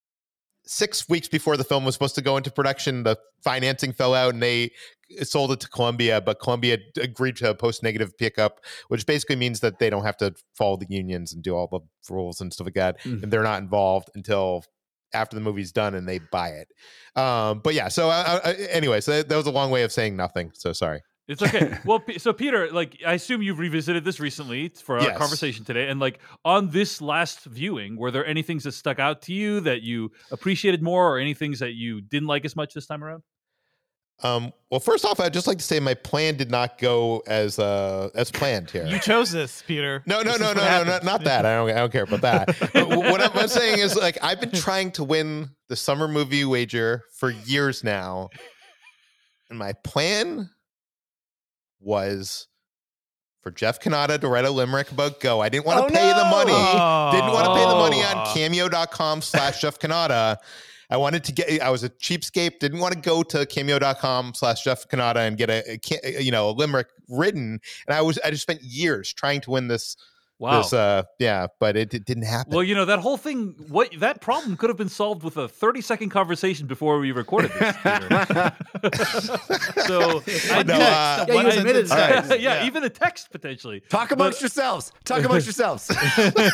six weeks before the film was supposed to go into production, the financing fell out and they sold it to Columbia, but Columbia agreed to a post-negative pickup, which basically means that they don't have to follow the unions and do all the rules and stuff like that, Mhm. and they're not involved until after the movie's done and they buy it. Um, but yeah, so I, I, anyway, so that, that was a long way of saying nothing. So sorry. It's okay. Well, P- so Peter, like, I assume you've revisited this recently for our Yes. conversation today, and like on this last viewing, were there any things that stuck out to you that you appreciated more, or any things that you didn't like as much this time around? Um, well, first off, I'd just like to say my plan did not go as uh, as planned here. You chose this, Peter. No, no, This no, is no, what no, happened. not, not that. I don't, I don't care about that. But what I'm, I'm saying is, like, I've been trying to win the summer movie wager for years now, and my plan was for Jeff Kanata to write a limerick about Go. I didn't want to Oh, pay the money. no. Didn't want to pay the money Oh. on cameo.com slash Jeff Kanata. I wanted to get, I was a cheapskate, didn't want to go to cameo.com slash Jeff Kanata and get a, a, ca- you know, a limerick written. And I was, I just spent years trying to win this, Wow. this, uh, yeah, but it, it didn't happen. Well, you know, that whole thing, what that problem could have been solved with a thirty second conversation before we recorded this. Peter. So, I No, did- uh, Yeah, you I- admitted All right. that. yeah, Yeah. even a text potentially. Talk amongst yourselves. Talk amongst yourselves. no,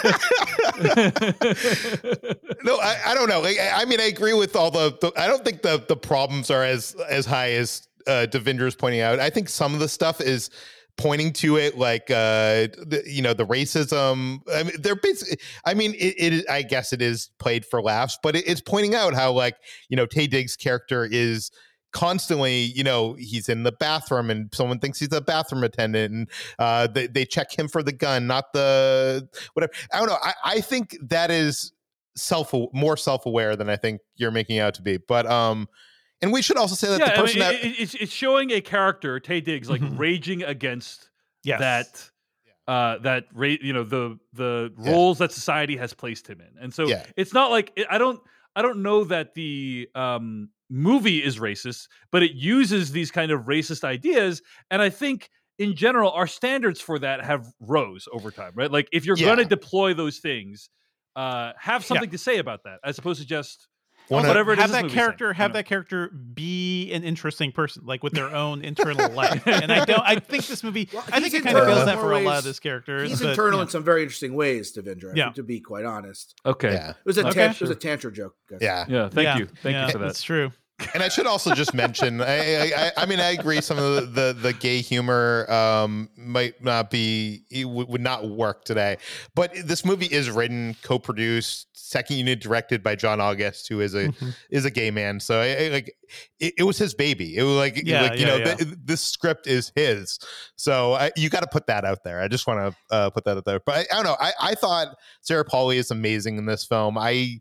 I, I don't know. Like, I, I mean, I agree with all the, the, I don't think the, the problems are as, as high as uh, Devinder is pointing out. I think some of the stuff is pointing to it, like, uh, the, you know, the racism. I mean, they're basically, I mean, it, it I guess it is played for laughs, but it, it's pointing out how, like, you know, Taye Diggs' character is constantly, you know, he's in the bathroom and someone thinks he's a bathroom attendant, and uh, they, they check him for the gun, not the whatever. I don't know. I, I think that is self more self-aware than I think you're making out to be. But um, and we should also say that Yeah, the I person mean, that it, it's, it's showing a character, Taye Diggs, like Mhm. raging against Yes. that. Uh, that ra- you know the the Yeah. roles that society has placed him in, and so Yeah. it's not like I don't I don't know that the um, movie is racist, but it uses these kind of racist ideas, and I think in general our standards for that have rose over time, right? Like if you're Yeah. going to deploy those things, uh, have something to say about that, as opposed to just One of- whatever it is have this that movie's saying, character you have know? that character be an interesting person, like with their own internal life. And I don't. I think this movie. Well, I think he's it kind of internal feels in that more for a lot ways. of this character. He's but, internal yeah. in some very interesting ways, Devendra. Yeah. To be quite honest, Okay. yeah, it was a Okay, tan- it sure. was a tantra joke. guys. yeah. Yeah. Thank Yeah, you. Thank yeah, you for that. That's true. And I should also just mention, I, I, I mean, I agree. Some of the, the, the gay humor um, might not be, it w- would not work today. But this movie is written, co-produced, second unit directed by John August, who is a Mm-hmm. is a gay man. So I, I, like, it, it was his baby. It was like, Yeah, like you yeah, know, yeah. th- this script is his. So I, you got to put that out there. I just want to uh, put that out there. But I, I don't know. I, I thought Sarah Polley is amazing in this film. I.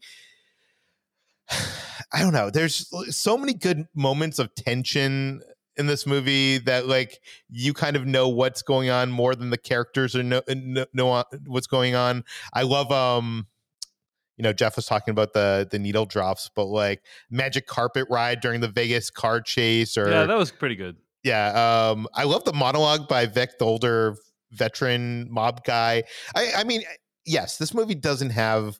I don't know. There's so many good moments of tension in this movie that, like, you kind of know what's going on more than the characters or know, know, know what's going on. I love, um, you know, Jeff was talking about the the needle drops, but like magic carpet ride during the Vegas car chase, or Yeah, that was pretty good. yeah. Um, I love the monologue by Vic, the older veteran mob guy. I, I mean, yes, this movie doesn't have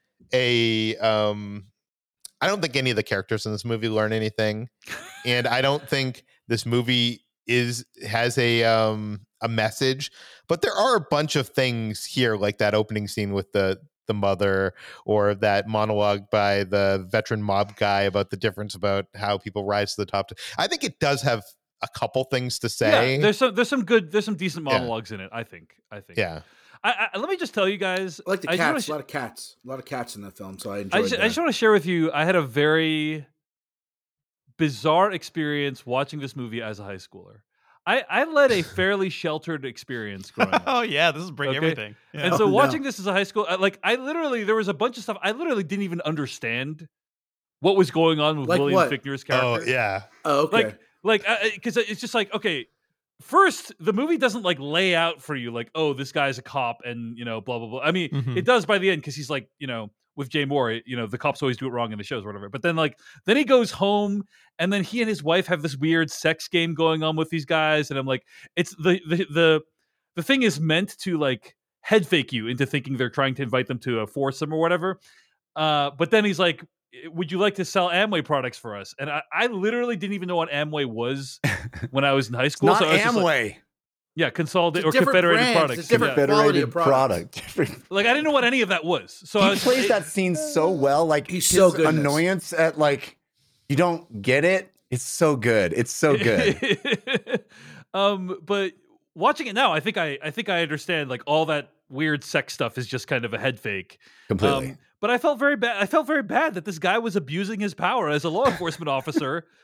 a um. I don't think any of the characters in this movie learn anything, and I don't think this movie is has a um a message. But there are a bunch of things here, like that opening scene with the the mother, or that monologue by the veteran mob guy about the difference about how people rise to the top. I think it does have a couple things to say. Yeah, there's some there's some good there's some decent Yeah. monologues in it. I think. I think. Yeah. I, I, let me just tell you guys. I like the I just wanna cats. sh- a lot of cats. A lot of cats in that film. So I I enjoyed just, that. I just want to share with you. I had a very bizarre experience watching this movie as a high schooler. I, I led a fairly sheltered experience growing up. Oh yeah, this is bring Okay. everything. Yeah. And so Oh, no. watching this as a high school, I- like I literally, there was a bunch of stuff I literally didn't even understand what was going on with Like William what? Fichtner's Oh character. yeah. oh, okay. Like, like, because it's just like, okay, first the movie doesn't like lay out for you like, oh, this guy's a cop and you know, blah blah blah. I mean, Mhm. it does by the end because he's like, you know, with Jay Moore, you know, the cops always do it wrong in the shows or whatever. But then like, then he goes home and then he and his wife have this weird sex game going on with these guys, and I'm like, it's the the the the thing is meant to like head fake you into thinking they're trying to invite them to a foursome or whatever. Uh, but then he's like, would you like to sell Amway products for us? And I, I literally didn't even know what Amway was when I was in high school. Not so I was just like, Amway. yeah, Consolidated or It's different Confederated brands, Products. it's different Yeah. quality Federated of product. product. Like I didn't know what any of that was. So I He was, plays it- that scene so well. Like He's his so good in this. annoyance at like you don't get it. It's so good. It's so good. um, but watching it now, I think I I think I understand like all that weird sex stuff is just kind of a head fake. Completely. Um, but I felt very bad. I felt very bad that this guy was abusing his power as a law enforcement officer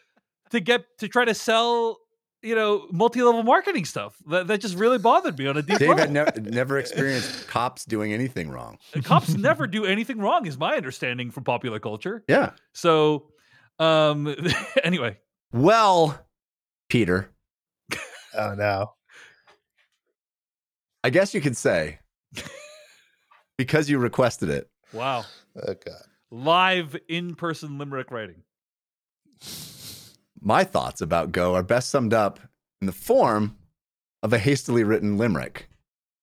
to get to try to sell, you know, multi-level marketing stuff. That that just really bothered me on a deep Dave level. had never never experienced cops doing anything wrong. Cops never do anything wrong, is my understanding from popular culture. Yeah. So, um, anyway. Well, Peter. Oh no. I guess you could say, because you requested it. Wow. Oh God. Live in-person limerick writing. My thoughts about Go are best summed up in the form of a hastily written limerick.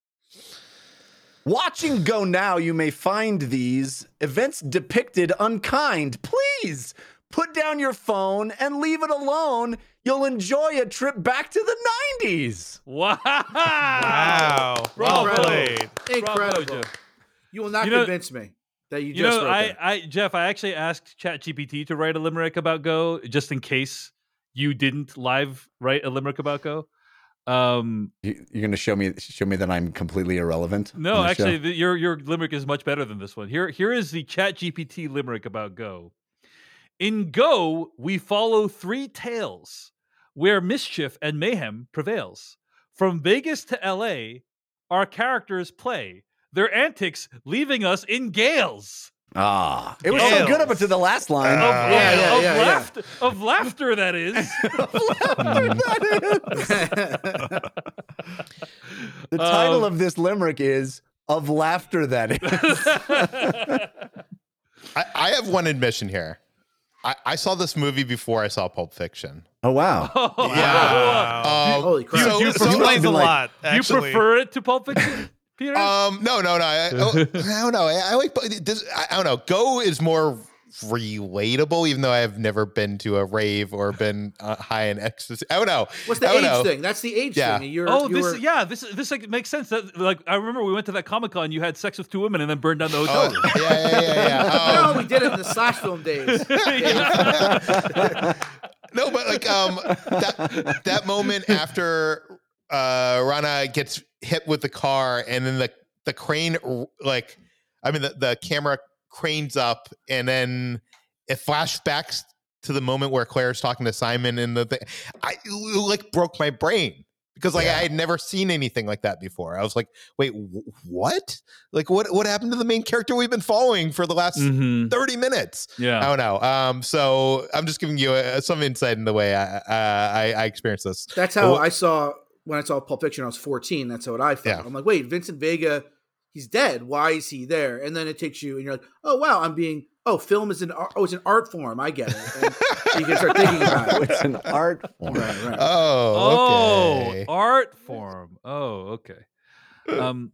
Watching Go now, you may find these events depicted unkind. Please put down your phone and leave it alone. You'll enjoy a trip back to the nineties. Wow. Wow. Bravo. Well played. Incredible. Bravo, Jeff. You will not You know- convince me that you, You just know, wrote I, that. I, Jeff, I actually asked ChatGPT to write a limerick about Go, just in case you didn't live write a limerick about Go. Um, You, you're going to show me show me that I'm completely irrelevant? no, on the actually, show? the, your your limerick is much better than this one. Here, here is the ChatGPT limerick about Go. In Go, we follow three tales where mischief and mayhem prevails. From Vegas to L A, our characters play their antics, leaving us in gales. Ah, it was so good up until the last line. Of, Uh, of- yeah, yeah, of yeah, yeah. laughter, of laughter, that is. The title Um, of this limerick is "Of Laughter." That is. I, I have one admission here. I, I saw this movie before I saw Pulp Fiction. Oh wow! Oh, Yeah. wow. Um, Holy crap. so- You so- explains a like- lot. You Actually. prefer it to Pulp Fiction, Peter? Um, no, no, no. I, oh, I don't know. I, I like this. I, I don't know. Go is more relatable, even though I have never been to a rave or been uh, high in ecstasy. I don't know. What's the I don't age know. thing? That's the age Yeah. thing. You're, oh, you this were, yeah, this this like makes sense. That like I remember we went to that Comic Con. You had sex with two women and then burned down the hotel Oh, room. yeah, yeah, yeah, yeah. Um, No, we did it in the slash film days. no, but like um that that moment after uh Rana gets hit with the car and then the the crane like I mean the, the camera cranes up and then it flashbacks to the moment where Claire's talking to Simon and the thing. I it, like broke my brain because like Yeah. I had never seen anything like that before. I was like, wait, w- what? Like what what happened to the main character we've been following for the last Mhm. thirty minutes? Yeah. I don't know. Um, so I'm just giving you uh some insight in the way I, uh, I I experienced this. That's how Well- I saw when I saw Pulp Fiction. I was fourteen. That's what I felt. Yeah. I'm like, wait, Vincent Vega, he's dead. Why is he there? And then it takes you, and you're like, oh wow, I'm being. Oh, film is an art. Oh, it's an art form. I get it. And you can start thinking about it. It's an art form. Right, right. Oh, okay. Oh, art form. Oh, okay. Um,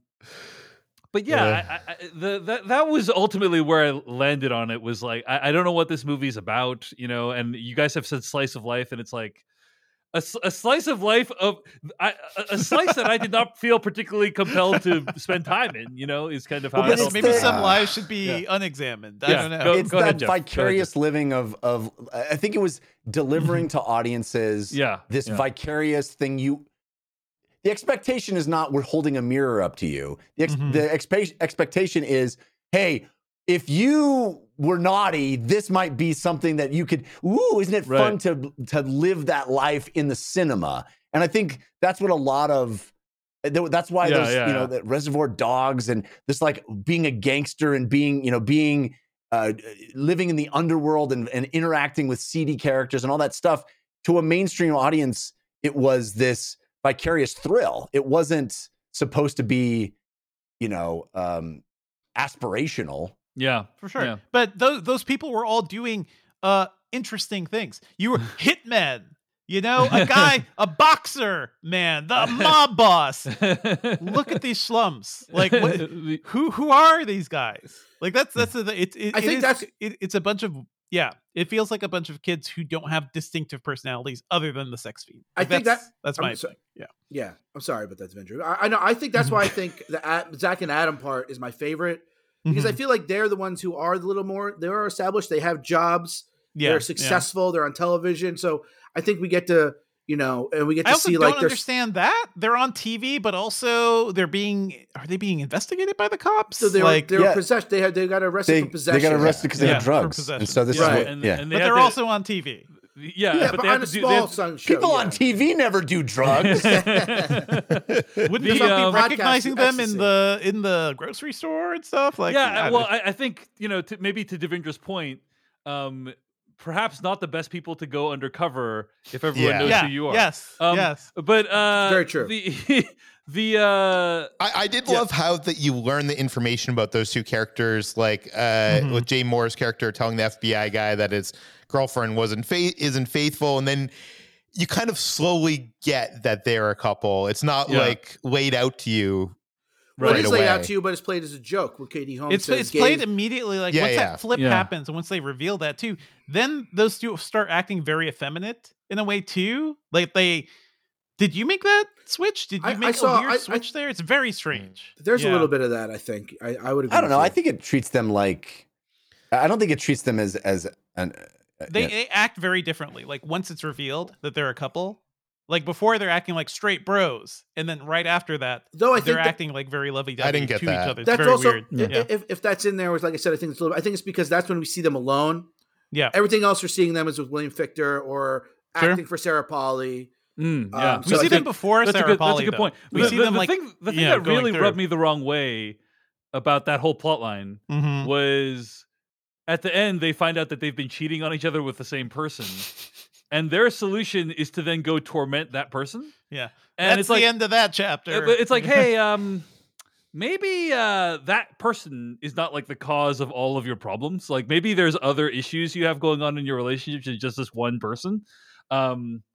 but yeah, Yeah. I, I, the that that was ultimately where I landed on it. Was like I, I don't know what this movie's about, you know. And you guys have said slice of life, and it's like a, s- a slice of life of I, a, a slice that I did not feel particularly compelled to spend time in. You know, is kind of how Well, I but felt. it's Maybe the- some uh, lives should be yeah. unexamined. I Yeah, don't know. go- It's ahead, that Jeff. Go ahead, vicarious living of of. I think it was delivering to audiences. Yeah, this yeah. vicarious thing. You, the expectation is not we're holding a mirror up to you. The ex, Mhm. the expe- expectation is, hey, if you were naughty, this might be something that you could. Ooh, isn't it fun Right. to to live that life in the cinema? And I think that's what a lot of. That's why Yeah, there's yeah, you know yeah. that Reservoir Dogs and this like being a gangster and being you know being uh, living in the underworld and, and interacting with seedy characters and all that stuff to a mainstream audience. It was this vicarious thrill. It wasn't supposed to be, you know, um, aspirational. Yeah, For sure. Yeah. But those those people were all doing uh interesting things. You were hitmen, you know, a guy, a boxer, man, the mob boss. Look at these slums. Like what, who who are these guys? Like that's that's the it, it I it think is- that's- it, it's a bunch of yeah, it feels like a bunch of kids who don't have distinctive personalities other than the sex fiend. I Like, think that's, that- that's I'm my so- thing. Yeah. Yeah, I'm sorry, but that's been true. I, I know. I think that's why I think the Ad- Zach and Adam part is my favorite because I Mhm. feel like they're the ones who are a little more. They are established. They have jobs. Yeah, They're yeah. successful. They're on television. So I think we get to you know, and we get I to also see don't like there's understand that they're on T V, but also they're being are they being investigated by the cops? so they were like, they were Yeah. possessed. They had they got arrested They, for possession. they got arrested because they Yeah, had for drugs, possession. and so this Yeah. is Right, what, and, yeah. and they but had they're to- also on T V. Yeah, Yeah, but, but they have on a to do, small they have, sun show. People yeah. on T V never do drugs. Wouldn't The, you be um, recognizing them ecstasy. in the in the grocery store and stuff? Like, yeah, I well, just- I, I think you know, to, maybe to Devindra's point, um, perhaps not the best people to go undercover if everyone Yeah. knows yeah, who you are. yes, Um, yes. But uh, Very true. The the uh, I, I did Yeah. love how that you learn the information about those two characters, like uh, Mhm. with Jay Moore's character telling the F B I guy that his girlfriend wasn't fa- isn't faithful, and then you kind of slowly get that they're a couple. It's not Yeah. like laid out to you. Well, right it is laid out away. to you, but it's played as a joke. Where Katie Holmes It's says, it's played "Gays-" immediately. Like Yeah, once yeah. that flip Yeah. happens, and once they reveal that too, then those two start acting very effeminate in a way too. Like they, did you make that switch? Did you I- I make saw- a weird I- I- switch there? It's very strange. There's a Yeah. little bit of that. I think I, I would. Agree I don't know. with I you. think it treats them like. I don't think it treats them as as an. Uh, They, yeah. they act very differently. Like once it's revealed that they're a couple, like before they're acting like straight bros, and then right after that, Though I they're think that- acting like very lovey I dovey didn't get to that. each other. It's That's very also weird. i- Yeah. if if that's in there. Was like I said, I think it's a little. I think it's because that's when we see them alone. yeah. Everything else we're seeing them is with William Fichtner or Sure. acting for Sarah Polly. mm, yeah. Um, We so see I them think before That's a Sarah good. Polly. That's a good though. point. We the, see the- them the like thing. The thing yeah, that going really through. rubbed me the wrong way about that whole plot line Mhm. was at the end they find out that they've been cheating on each other with the same person, and their solution is to then go torment that person. Yeah, And that's it's the like end of that Uh, chapter. but it's like, hey, um, maybe uh, that person is not like the cause of all of your problems. Like maybe there's other issues you have going on in your relationship than just this one person. Um,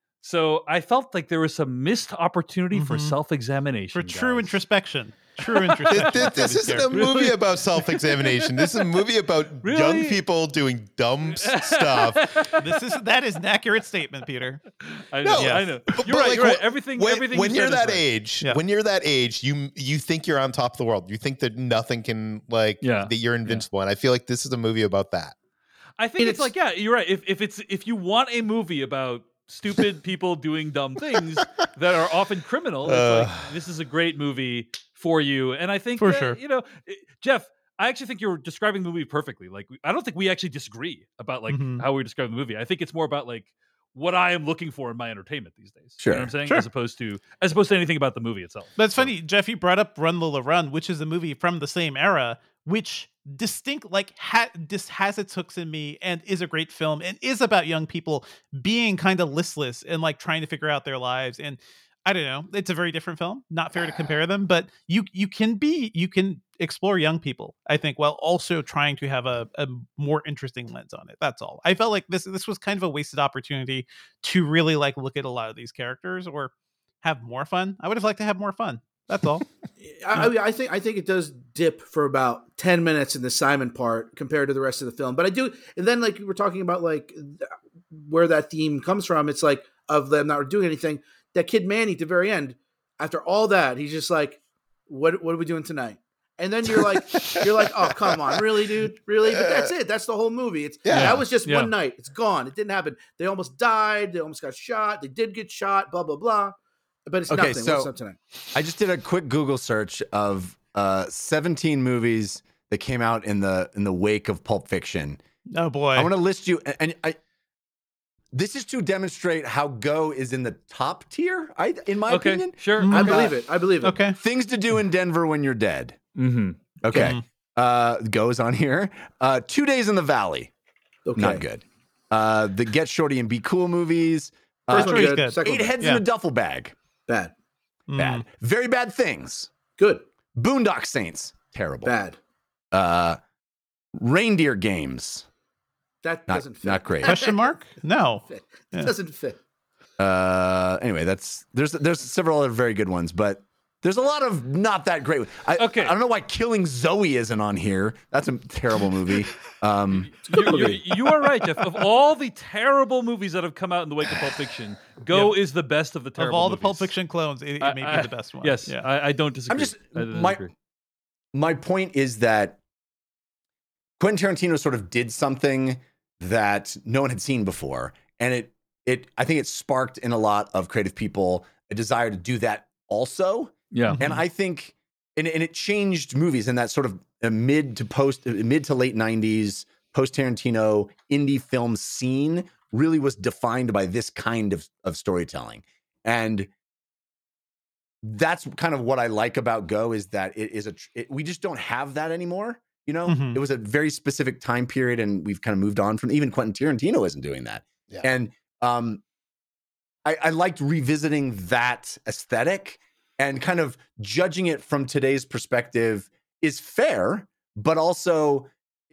so I felt like there was some missed opportunity for Mhm. self-examination, for true guys. introspection. True This, introspection. this, for this these isn't a characters. movie about self-examination. This is a movie about Really? young people doing dumb s- stuff. This is that is an accurate statement, Peter. I know, No, I know. But- You're but, right. like, You're right. wh- Everything. When, everything. when you you're said is that right. age, Yeah. when you're that age, you you think you're on top of the world. You think that nothing can like Yeah. that you're invincible. And I feel like this is a movie about that. I think And it's, it's- like, yeah, you're right. If if it's if you want a movie about stupid people doing dumb things that are often criminal, it's Uh. like, this is a great movie for you. And I think For that, sure. you know, eh, Jeff, I actually think you're describing the movie perfectly. Like, I don't think we actually disagree about like Mhm. how we describe the movie. I think it's more about like what I am looking for in my entertainment these days. You Sure. know what I'm saying? Sure. As opposed to as opposed to anything about the movie itself. But it's So- funny, Jeff. You brought up Run Lola Run, which is a movie from the same era, which distinct like ha- this has its hooks in me and is a great film and is about young people being kind of listless and like trying to figure out their lives. And I don't know, it's a very different film. Not fair to compare them, but you you can be you can explore young people, I think, while also trying to have a, a more interesting lens on it. That's all. I felt like this this was kind of a wasted opportunity to really like look at a lot of these characters or have more fun. I would have liked to have more fun. That's all. I, I, mean, I think I think it does dip for about ten minutes in the Simon part compared to the rest of the film. But I do, and then like we're talking about like th- where that theme comes from. It's like of them not doing anything. That kid Manny at the very end, after all that, he's just like, "What what are we doing tonight?" And then you're like, you're like, "Oh come on, really, dude, really?" But that's it. That's the whole movie. It's Yeah. that was just Yeah. one night. It's gone. It didn't happen. They almost died. They almost got shot. They did get shot. Blah blah blah. But it's Okay, nothing. so- What's up tonight? I just did a quick Google search of uh, seventeen movies that came out in the in the wake of Pulp Fiction. Oh boy. I want to list you, and, and I. This is to demonstrate how Go is in the top tier. I, in my Okay, opinion, sure. Mhm. I Uh, believe it. I believe it. Okay. things to do in Denver when you're dead. Mm-hmm. Okay, Mhm. uh, Go's on here. Uh, Two Days in the Valley, Okay. not good. Uh, the Get Shorty and Be Cool movies. First Uh, one Shorty's good. good. Second Eight one Heads Yeah. in a Duffel Bag, bad. bad. Mm. Very Bad Things. Good. Boondock Saints, terrible. Bad. Uh, Reindeer Games, That not doesn't fit. not great. Question mark? No. Fit. Yeah. It doesn't fit. Uh, anyway, that's there's there's several other very good ones, but there's a lot of not that great. I, Okay. I don't know why Killing Zoe isn't on here. That's a terrible movie. Um, You're, you're, you are right, Jeff. Of all the terrible movies that have come out in the wake of Pulp Fiction, Go is the best of the Of terrible all the movies. Pulp Fiction clones, it, it I- may I- be the best one. Yes, Yeah. I, I don't disagree. I'm just I don't my disagree. my point is that Quentin Tarantino sort of did something that no one had seen before, and it it I think it sparked in a lot of creative people a desire to do that also. Yeah. And I think, and, and it changed movies in that sort of a mid to post, mid to late nineties, post Tarantino indie film scene really was defined by this kind of, of storytelling. And that's kind of what I like about Go, is that it is a, it, we just don't have that anymore. You know, Mhm. it was a very specific time period, and we've kind of moved on from, even Quentin Tarantino isn't doing that. Yeah. And um, I, I liked revisiting that aesthetic, and kind of judging it from today's perspective is fair, but also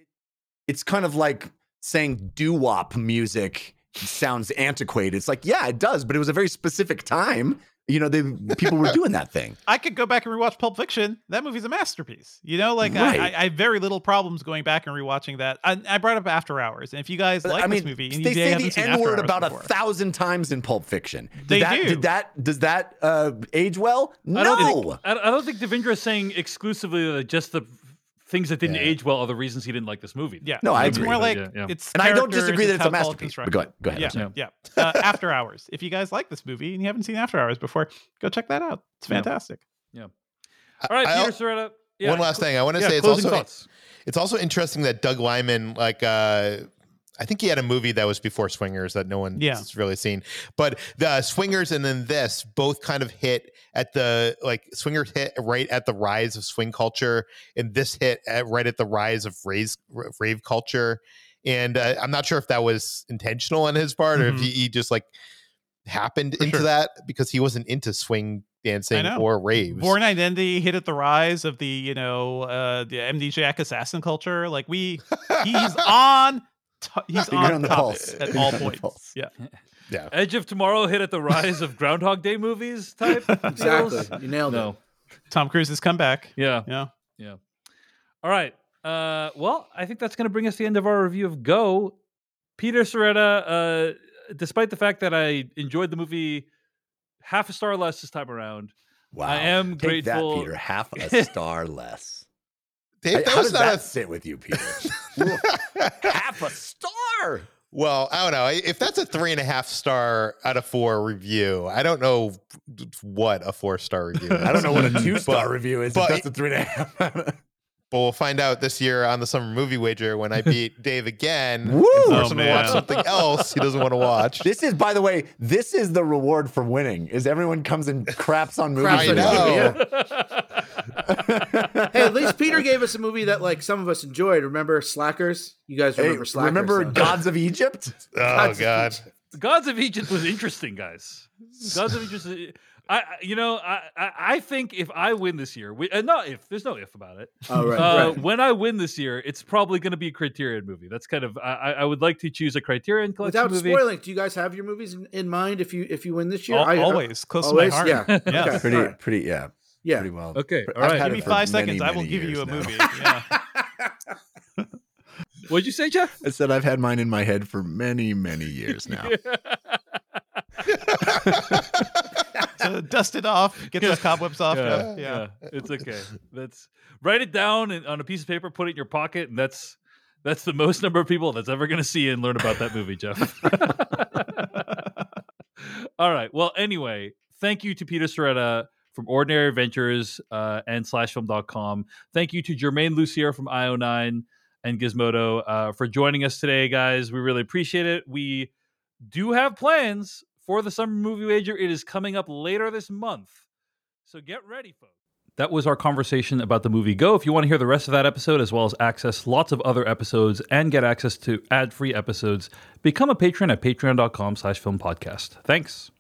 it's kind of like saying doo-wop music sounds antiquated. It's like, yeah, it does, but it was a very specific time. You know, they, people were doing that thing. I could go back and rewatch Pulp Fiction. That movie's a masterpiece. You know, like Right. I, I, I have very little problems going back and rewatching that. I, I brought up After Hours, and if you guys like I mean, this movie, and they you say haven't the seen N After word Hours about before, a thousand times in Pulp Fiction. Did They that, do. Did that? Does that uh, age well? No. I don't think, I I don't think Devendra is saying exclusively that just the things that didn't Yeah. age well are the reasons he didn't like this movie. yeah, No, I it's agree. more like Yeah, yeah. it's And I don't characters, disagree that it's a how it's all masterpiece, but go ahead. Go ahead, I'm Yeah, sorry. yeah. Uh, After Hours. If you guys like this movie and you haven't seen After Hours before, go check that out. It's fantastic. All right, I- Peter Serrata. Yeah, One last thing I want to yeah, say, it's closing also thoughts. it's also interesting that Doug Liman, like uh I think he had a movie that was before Swingers that no one Yeah. has really seen, but the Swingers and then this both kind of hit at the, like Swingers hit right at the rise of swing culture, and this hit at, right at the rise of rave, rave culture. And uh, I'm not sure if that was intentional on his part, or Mhm. if he, he just like happened For into sure. that because he wasn't into swing dancing know. or raves. Born Identity hit at the rise of the, you know, uh, the amnesiac assassin culture. Like we, he's on, t- he's Finger on, on the top pulse. at Finger all on the points. pulse. Yeah. Yeah. Edge of Tomorrow hit at the rise of Groundhog Day movies type. Exactly. deals? You nailed No. it. Tom Cruise's comeback. Yeah. Yeah. All right. Uh, well, I think that's going to bring us to the end of our review of Go. Peter Serrata, uh, despite the fact that I enjoyed the movie half a star less this time around, Wow. I am Take grateful. that, Peter. Half a star less. Dave, I- that how was does not that a sit with you, Peter? Half a star. Well, I don't know. If that's a three and a half star out of four review, I don't know what a four star review is. I don't know what a two star But- review is. but- If that's a three and a half. But we'll find out this year on the Summer Movie Wager when I beat Dave again. Woo! And force Oh, him to watch man. something else he doesn't want to watch. This is, by the way, this is the reward for winning. Is everyone comes and craps on movies. Craps I on know. Yeah. Hey, at least Peter gave us a movie that like some of us enjoyed. Remember Slackers? You guys Hey, remember Slackers? remember so- Gods of Egypt? Oh, Gods of God. Egypt. Gods of Egypt was interesting, guys. Gods of Egypt. is- I, I- you know, I, I, I think if I win this year, we, uh, not if. There's no if about it. Oh, right, Uh, right. When I win this year, it's probably going to be a Criterion movie. That's kind of. I, I I would like to choose a Criterion collection Without movie. spoiling, do you guys have your movies in, in mind if you if you win this year? Al- I- always close always? to my heart. Yeah. Yeah. Okay. Pretty, all right. pretty, yeah. Yeah. Pretty well. Okay, I've all right. had Give it me for five many, seconds. I will many give you years a now. movie. Yeah. What'd you say, Jeff? I said I've had mine in my head for many, many years now. So dust it off, get those cobwebs off. Yeah, Yeah. yeah. yeah, it's okay. That's write it down and, on a piece of paper, put it in your pocket, and that's that's the most number of people that's ever going to see and learn about that movie, Jeff. All right. Well, anyway, thank you to Peter Serrata from Ordinary Adventures uh, and slash film dot com. Thank you to Jermaine Lucier from I O nine and Gizmodo uh, for joining us today, guys. We really appreciate it. We do have plans for the Summer Movie Wager. It is coming up later this month. So get ready, folks. That was our conversation about the movie Go. If you want to hear the rest of that episode, as well as access lots of other episodes and get access to ad-free episodes, become a patron at patreon dot com slash film podcast. Thanks.